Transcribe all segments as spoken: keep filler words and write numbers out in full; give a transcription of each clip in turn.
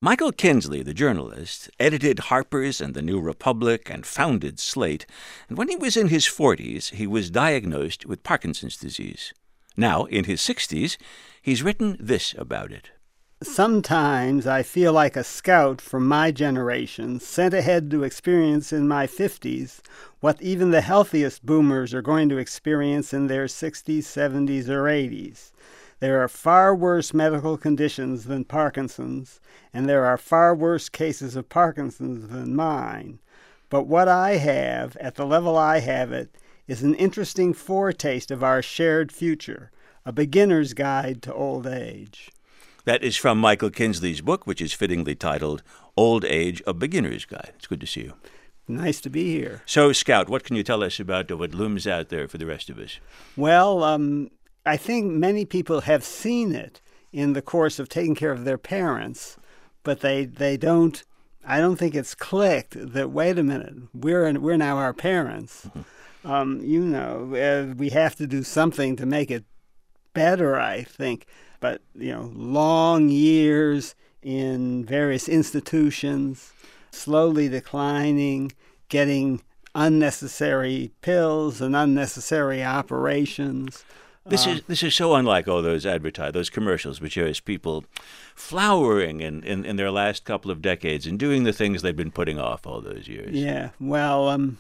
Michael Kinsley, the journalist, edited Harper's and the New Republic and founded Slate, and when he was in his forties, he was diagnosed with Parkinson's disease. Now, in his sixties, he's written this about it. Sometimes I feel like a scout from my generation sent ahead to experience in my fifties what even the healthiest boomers are going to experience in their sixties, seventies, or eighties. There are far worse medical conditions than Parkinson's, and there are far worse cases of Parkinson's than mine. But what I have, at the level I have it, is an interesting foretaste of our shared future, a beginner's guide to old age. That is from Michael Kinsley's book, which is fittingly titled Old Age, A Beginner's Guide. It's good to see you. Nice to be here. So, Scout, what can you tell us about what looms out there for the rest of us? Well, um, I think many people have seen it in the course of taking care of their parents, but they they don't, I don't think it's clicked that, wait a minute, we're, we're now our parents. Mm-hmm. Um, you know, uh, we have to do something to make it better, I think. But, you know, long years in various institutions, slowly declining, getting unnecessary pills and unnecessary operations. This is this is so unlike all those advertise those commercials, which shows people flowering in, in, in their last couple of decades and doing the things they've been putting off all those years. Yeah, well, um,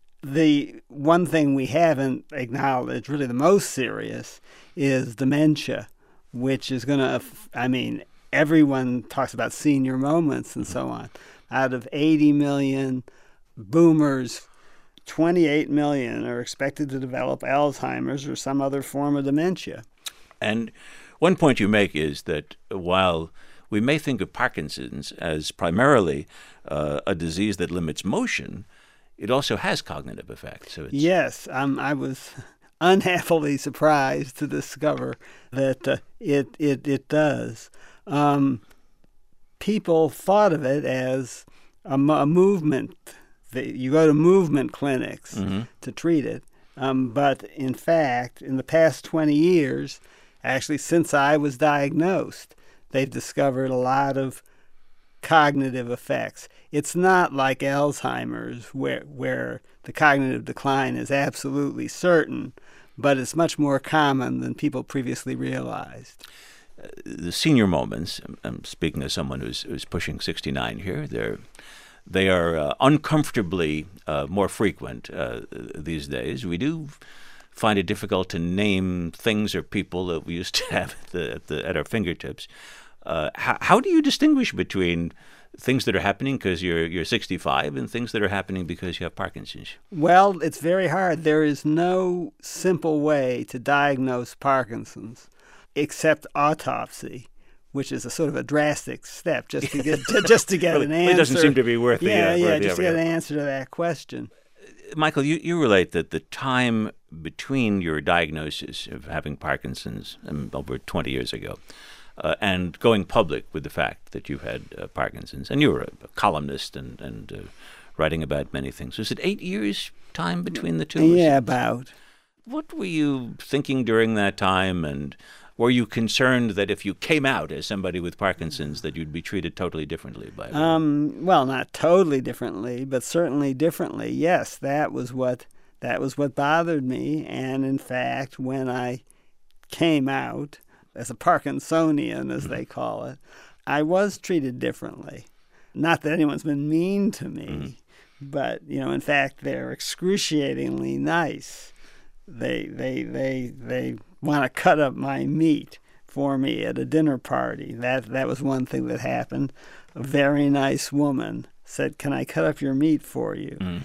the one thing we haven't acknowledged, really the most serious, is dementia, which is going to, I mean, everyone talks about senior moments and so on. Out of eighty million boomers, twenty-eight million are expected to develop Alzheimer's or some other form of dementia. And one point you make is that while we may think of Parkinson's as primarily uh, a disease that limits motion, it also has cognitive effects. So it's... Yes, um, I was unhappily surprised to discover that uh, it, it, it does. Um, people thought of it as a, a movement. You go to movement clinics mm-hmm. to treat it. Um, but in fact, in the past twenty years, actually since I was diagnosed, they've discovered a lot of cognitive effects. It's not like Alzheimer's where where the cognitive decline is absolutely certain, but it's much more common than people previously realized. Uh, the senior moments, I'm speaking as someone who's, who's pushing sixty-nine here, they're They are uh, uncomfortably uh, more frequent uh, these days. We do find it difficult to name things or people that we used to have at, the, at, the, at our fingertips. Uh, how, how do you distinguish between things that are happening because you're you're sixty-five and things that are happening because you have Parkinson's? Well, it's very hard. There is no simple way to diagnose Parkinson's except autopsy, which is a sort of a drastic step just to get to, just to get really, an answer. It doesn't seem to be worth the yeah, uh, yeah, worth just the to get an answer to that question. Michael, you, you relate that the time between your diagnosis of having Parkinson's um, over twenty years ago uh, and going public with the fact that you had uh, Parkinson's, and you were a, a columnist and, and uh, writing about many things. Was it eight years time between the two? Yeah, about. What were you thinking during that time, and were you concerned that if you came out as somebody with Parkinson's that you'd be treated totally differently by everyone? Um, well, not totally differently, but certainly differently. Yes, that was what that was what bothered me. And in fact, when I came out as a Parkinsonian, as mm-hmm. they call it, I was treated differently. Not that anyone's been mean to me, mm-hmm. but you know, in fact, they're excruciatingly nice. They they they they. want to cut up my meat for me at a dinner party. That that was one thing that happened. A very nice woman said, "Can I cut up your meat for you?" Mm.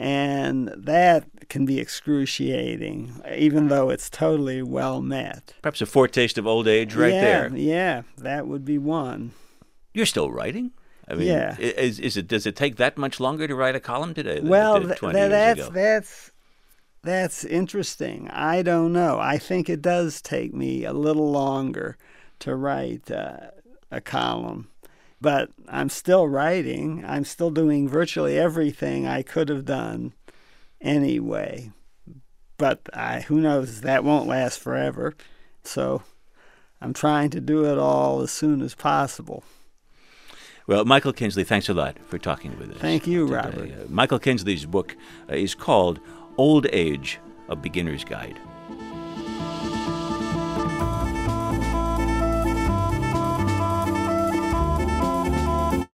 And that can be excruciating, even though it's totally well met. Perhaps a foretaste of old age right yeah, there. Yeah, that would be one. You're still writing? I mean, yeah. Is, is it, does it take that much longer to write a column today than well, it did twenty th- that's, years ago? That's... That's interesting. I don't know. I think it does take me a little longer to write uh, a column. But I'm still writing. I'm still doing virtually everything I could have done anyway. But I, who knows, that won't last forever. So I'm trying to do it all as soon as possible. Well, Michael Kinsley, thanks a lot for talking with us. Thank you, today. Robert. Uh, Michael Kinsley's book uh, is called Old Age, A Beginner's Guide.